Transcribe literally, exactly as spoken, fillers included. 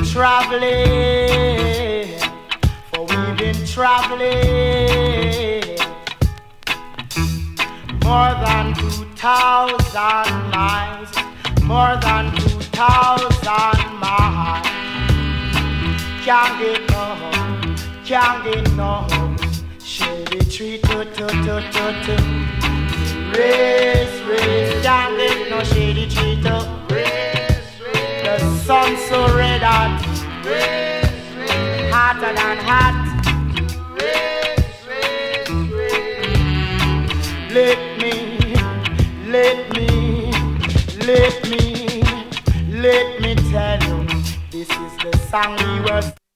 traveling, for we've been traveling more than two thousand miles, more than two thousand miles. Can't get no, can't get no. Shady tree, to to to to to. Race, race, can't get no shady tree, to. The sun's so red hot, hotter than hot. Let me, let me, let me, let me tell you, this is the song we were.